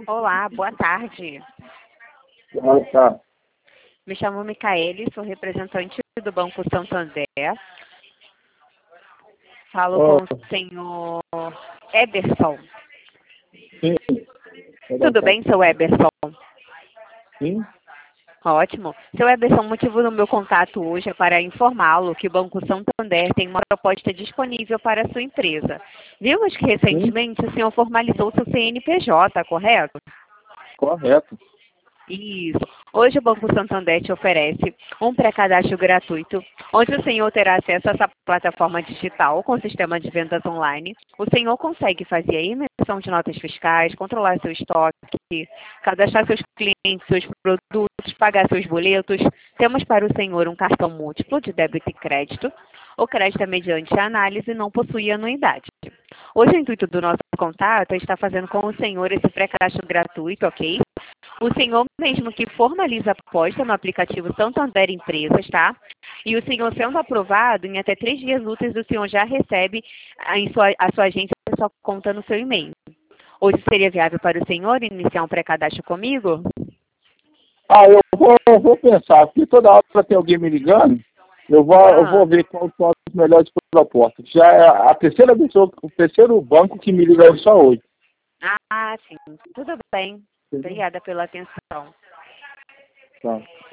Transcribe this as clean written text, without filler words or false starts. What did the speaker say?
Olá, boa tarde. Tá. Me chamo Micaele, sou representante do Banco Santander. Falo Ó, com o senhor Eberson. sim, perdão, Tudo tá. bem, seu Eberson? Sim, Ótimo. Seu Eberson, o motivo do meu contato hoje é para informá-lo que o Banco Santander tem uma proposta disponível para a sua empresa. Vimos que sim, recentemente o senhor formalizou seu CNPJ, correto? correto. Isso. Hoje o Banco Santander te oferece um pré-cadastro gratuito, onde o senhor terá acesso a essa plataforma digital com sistema de vendas online. O senhor consegue fazer a emissão de notas fiscais, controlar seu estoque, cadastrar seus clientes, seus produtos, pagar seus boletos. Temos para o senhor um cartão múltiplo de débito e crédito. O crédito é mediante análise e não possui anuidade. Hoje o intuito do nosso contato é estar fazendo com o senhor esse pré-cadastro gratuito, ok? O senhor mesmo que formaliza a proposta no aplicativo Santander Empresas, tá? E o senhor sendo aprovado, em até 3 dias úteis, o senhor já recebe a sua agência, a sua conta no seu e-mail. Hoje seria viável para o senhor iniciar um pré-cadastro comigo? Eu vou pensar, porque toda hora tem alguém me ligando, eu vou Ah, ver quais são as melhores propostas. Já é a terceira pessoa, o terceiro banco que me liga só hoje. sim. Tudo bem. Entendeu? Obrigada pela atenção. Tá.